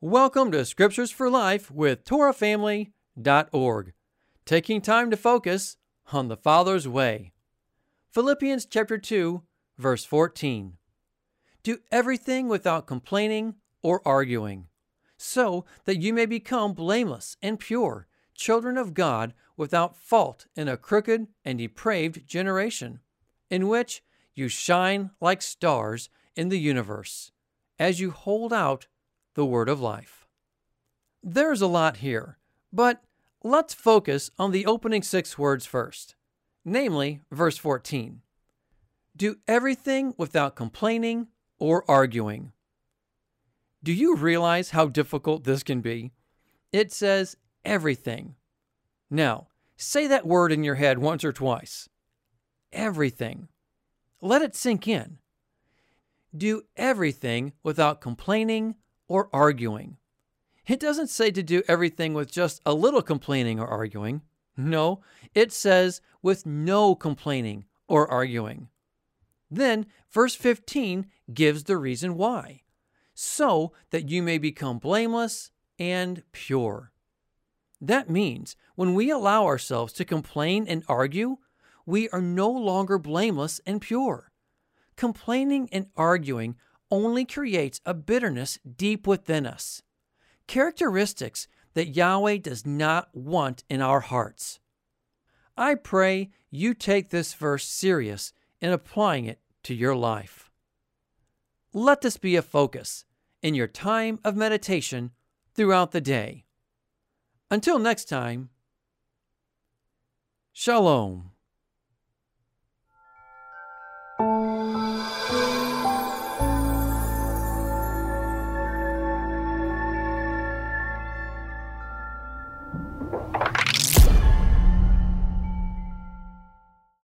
Welcome to Scriptures for Life with TorahFamily.org, taking time to focus on the Father's way. Philippians chapter 2, verse 14. Do everything without complaining or arguing, so that you may become blameless and pure, children of God without fault in a crooked and depraved generation, in which you shine like stars in the universe, as you hold out the word of life. There's a lot here, but let's focus on the opening 6 words first, namely verse 14. Do everything without complaining or arguing. Do you realize how difficult this can be? It says everything. Now, say that word in your head once or twice. Everything. Let it sink in. Do everything without complaining or arguing. It doesn't say to do everything with just a little complaining or arguing. No, it says with no complaining or arguing. Then, verse 15 gives the reason why. So that you may become blameless and pure. That means when we allow ourselves to complain and argue, we are no longer blameless and pure. Complaining and arguing only creates a bitterness deep within us, characteristics that Yahweh does not want in our hearts. I pray you take this verse serious in applying it to your life. Let this be a focus in your time of meditation throughout the day. Until next time, Shalom.